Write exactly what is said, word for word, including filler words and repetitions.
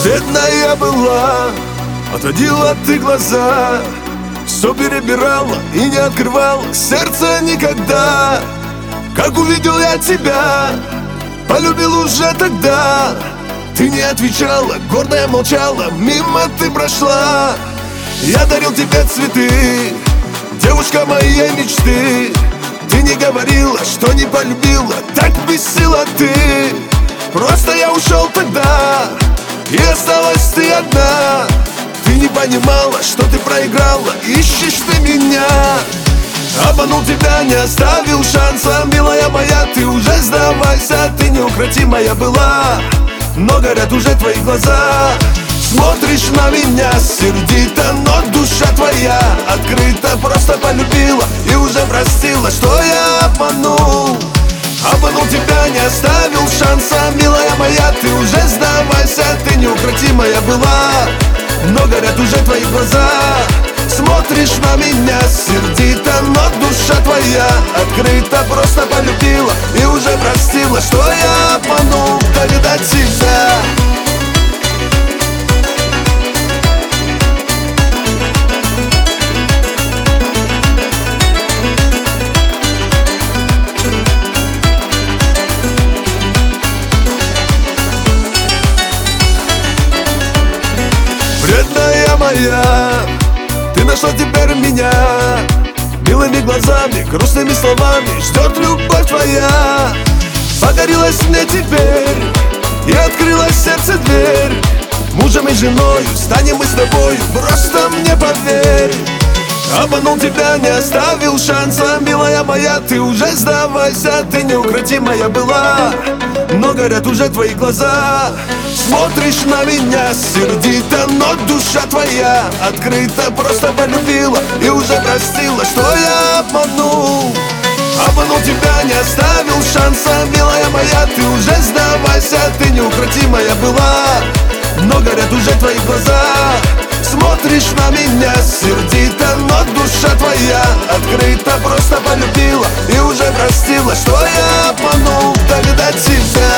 Бедная была, отводила ты глаза, все перебирала и не открывала сердце никогда. Как увидел я тебя, полюбил уже тогда. Ты не отвечала, гордая молчала, мимо ты прошла. Я дарил тебе цветы, девушка моей мечты. Ты не говорила, что не полюбила, так бесила ты. Просто я ушел тогда, и осталась ты одна. Ты не понимала, что ты проиграла, ищешь ты меня. Обманул тебя, не оставил шанса, милая моя, ты уже сдавайся. Ты неукротимая была, но горят уже твои глаза. Смотришь на меня сердито, но душа твоя открыта. Просто полюбила и уже простила, что я обманул. Обманул тебя, не оставил шанса, милая моя, ты уже сдавайся. Ты неукротимая была, но горят уже твои глаза. Смотришь на меня сердито, но душа твоя открыта. Просто полюбила и уже простила, что я обманул тогда тебя. Бедная моя, ты нашла теперь меня. Милыми глазами, грустными словами ждет любовь твоя. Погорелась мне теперь и открылась сердце дверь. Мужем и женою станем мы с тобой, просто мне поверь. Обманул тебя, не оставил шанса, милая моя, ты уже сдавайся. Ты неукротимая была, но горят уже твои глаза. Смотришь на меня сердито, но душа твоя открыта. Просто полюбила и уже простила, что я обманул. Обманул тебя, не оставил шанса, милая моя, ты уже сдавайся. Ты неукротимая была, но горят уже твои глаза. Смотришь на меня сердито, но душа твоя открыта. Просто полюбила и уже простила, что я обманул тогда тебя.